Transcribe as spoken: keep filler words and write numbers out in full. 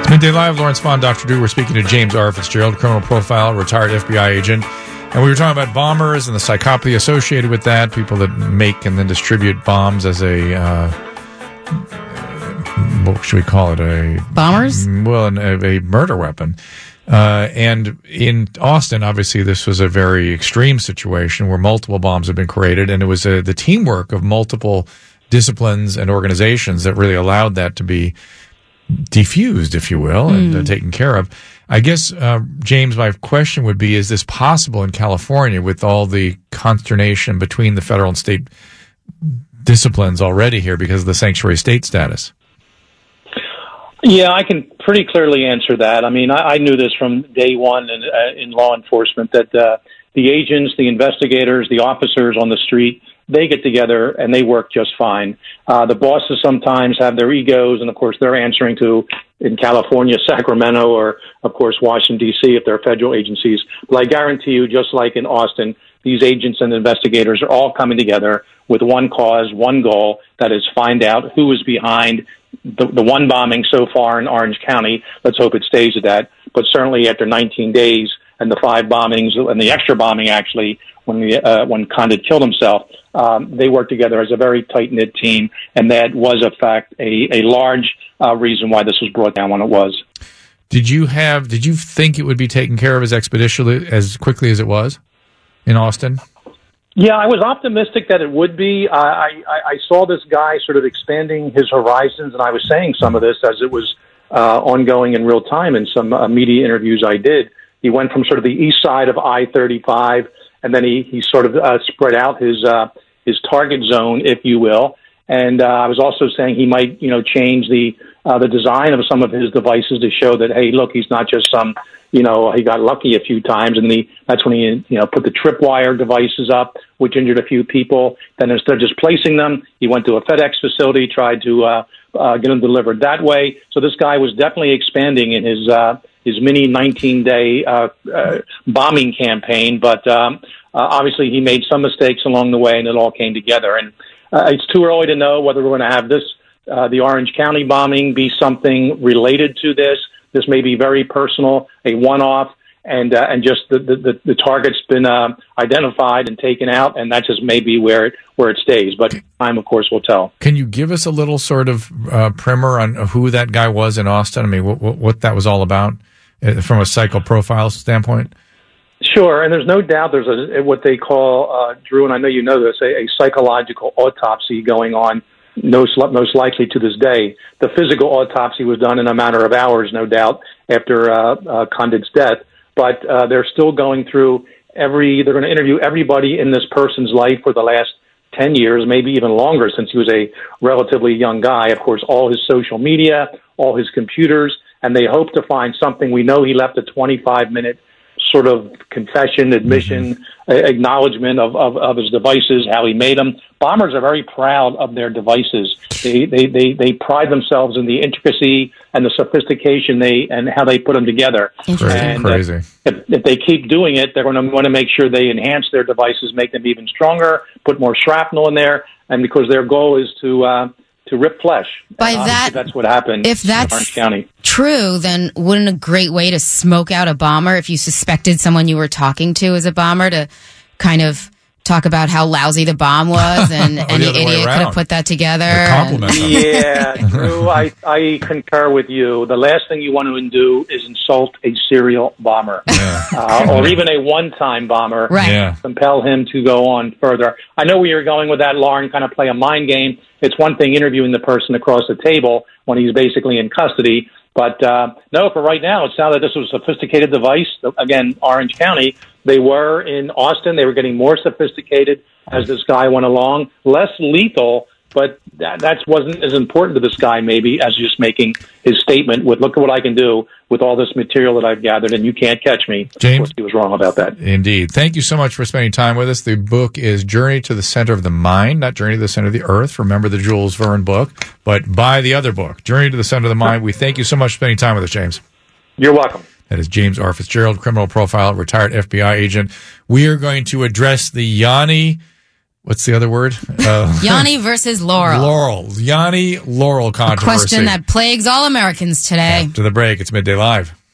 Midday Live, Lawrence Vaughn, Doctor Drew. We're speaking to James R. Fitzgerald, criminal profile, retired F B I agent. And we were talking about bombers and the psychopathy associated with that, people that make and then distribute bombs as a, uh, what should we call it? A Bombers? Well, an, a, a murder weapon. Uh, and in Austin, obviously, this was a very extreme situation where multiple bombs had been created, and it was a, the teamwork of multiple disciplines and organizations that really allowed that to be defused, if you will, and Mm. uh, taken care of. I guess, uh, James, my question would be, is this possible in California with all the consternation between the federal and state disciplines already here because of the sanctuary state status? Yeah, I can pretty clearly answer that. I mean, I, I knew this from day one in, uh, in law enforcement, that uh, the agents, the investigators, the officers on the street, they get together and they work just fine. Uh, the bosses sometimes have their egos, and of course they're answering to, in California, Sacramento, or of course Washington, D C, if they're federal agencies. But I guarantee you, just like in Austin, these agents and investigators are all coming together with one cause, one goal, that is find out who is behind the, the one bombing so far in Orange County. Let's hope it stays at that. But certainly after nineteen days and the five bombings and the extra bombing, actually, when the, uh, when Condit killed himself, um, they worked together as a very tight-knit team, and that was, in fact, a, a large uh, reason why this was brought down when it was. Did you have? Did you think it would be taken care of as expeditiously, as quickly as it was in Austin? Yeah, I was optimistic that it would be. Uh, I, I, I saw this guy sort of expanding his horizons, and I was saying some of this as it was uh, ongoing in real time in some uh, media interviews I did. He went from sort of the east side of I thirty-five, and then he, he sort of uh, spread out his uh, his target zone, if you will. And uh, I was also saying he might, you know, change the uh, the design of some of his devices to show that, hey, look, he's not just some, you know, he got lucky a few times, and he, that's when he, you know, put the tripwire devices up, which injured a few people. Then instead of just placing them, he went to a FedEx facility, tried to uh, uh, get them delivered that way. So this guy was definitely expanding in his uh, his mini nineteen-day uh, uh, bombing campaign, but um, uh, obviously he made some mistakes along the way, and it all came together. And uh, it's too early to know whether we're going to have this, uh, the Orange County bombing, be something related to this. This may be very personal, a one-off, and uh, and just the, the, the target's been uh, identified and taken out, and that just may be where it, where it stays. But time, of course, will tell. Can you give us a little sort of uh, primer on who that guy was in Austin? I mean, what, what, what that was all about uh, from a psycho profile standpoint? Sure, and there's no doubt there's a what they call, uh, Drew, and I know you know this, a, a psychological autopsy going on, most, most likely to this day. The physical autopsy was done in a matter of hours, no doubt, after uh, uh, Condit's death. But uh, they're still going through every, they're going to interview everybody in this person's life for the last ten years, maybe even longer, since he was a relatively young guy. Of course, all his social media, all his computers, and they hope to find something. We know he left a twenty-five minute sort of confession, admission, mm-hmm. acknowledgement of, of, of his devices, how he made them. Bombers are very proud of their devices. They, they, they, they pride themselves in the intricacy and the sophistication they and how they put them together. Crazy, and crazy. Uh, if, if they keep doing it, they're going to want to make sure they enhance their devices, make them even stronger, put more shrapnel in there, and because their goal is to uh, to rip flesh. By that, that's what happened if that's in Orange County. True, then wouldn't a great way to smoke out a bomber, if you suspected someone you were talking to as a bomber, to kind of talk about how lousy the bomb was, and any idiot could have put that together? Compliment them. Yeah, Drew, I, I concur with you. The last thing you want to do is insult a serial bomber, Yeah. uh, or even a one-time bomber. Right. Yeah. Compel him to go on further. I know where you're going with that, Lauren, kind of play a mind game. It's one thing interviewing the person across the table when he's basically in custody. But uh, no, for right now, it sounded like this was a sophisticated device. Again, Orange County, they were in Austin. They were getting more sophisticated as this guy went along, less lethal, but that that wasn't as important to this guy maybe as just making his statement with, look at what I can do with all this material that I've gathered, and you can't catch me. James? Of course, he was wrong about that. Indeed. Thank you so much for spending time with us. The book is Journey to the Center of the Mind, not Journey to the Center of the Earth. Remember the Jules Verne book, but buy the other book, Journey to the Center of the Mind. We thank you so much for spending time with us, James. You're welcome. That is James R. Fitzgerald, criminal profile, retired F B I agent. We are going to address the Yanni What's the other word? Uh, Yanni versus Laurel. Laurel. Yanni Laurel controversy. A question that plagues all Americans today. After the break, it's Midday Live.